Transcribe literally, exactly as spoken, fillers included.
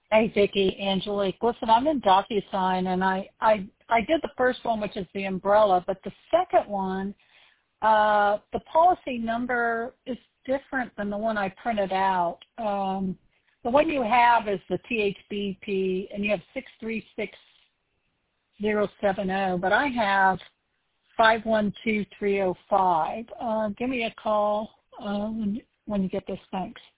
Hey, Vicki, Angelique. Listen, I'm in DocuSign, and I, I, I did the first one, which is the umbrella, but the second one, uh, the policy number is different than the one I printed out. Um, the one you have is the T H B P, and you have six three six zero seven zero, but I have five one two three zero five. Uh, give me a call uh, when, when you get this. Thanks.